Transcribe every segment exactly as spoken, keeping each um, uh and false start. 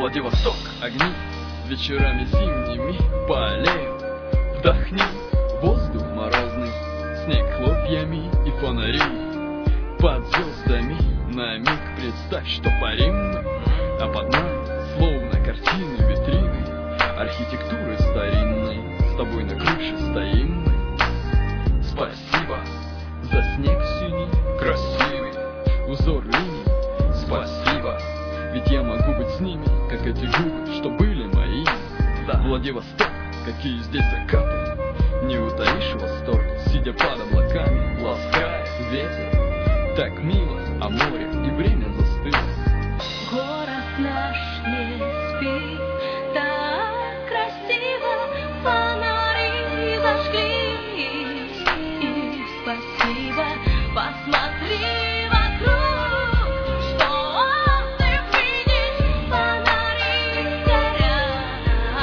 Владивосток, огни вечерами зимними по аллеям. Вдохни воздух морозный, снег хлопьями и фонари. Под звездами на миг представь, что парим мы, а под нами словно картины витрины архитектуры старинной. С тобой на крыше стоим мы. Спасибо за снег синий, красивый узор линий. Спасибо, ведь я могу быть с ними, как эти губы, что были моими. Да, Владивосток, какие здесь закаты, не утаишь восторг, сидя под облаками, лаская ветер. Так мило, а море и время застыло. Город наш не спит, так красиво, фонари зажглись. И спасибо, посмотри вокруг, что ты видишь, фонари горят.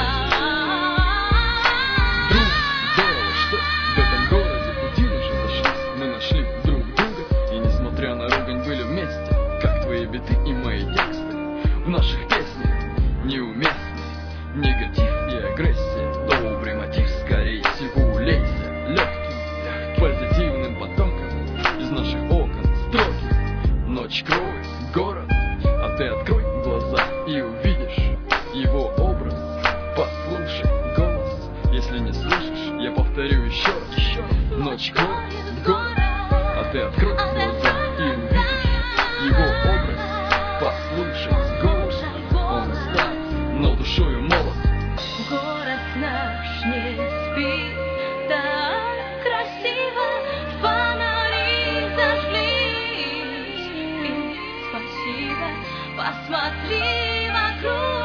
Друг, здорово, что в этом городе пути наши сошлись. Мы нашли друг друга и, несмотря на ругань, были вместе. Как твои биты и мои тексты в наших песнях неуместны. Негатив и агрессия, добрый мотив скорее всего улейся легким, позитивным потоком из наших окон строки. Ночь кроет город, а ты открой глаза и увидишь его образ. Послушай голос, если не слышишь, я повторю еще раз. Ночь кроет город, а ты открой глаза и увидишь его образ. Послушай голос, он стар, но душою молод. Город наш не спит, так красиво, фонари зажглись. И спасибо, посмотри вокруг.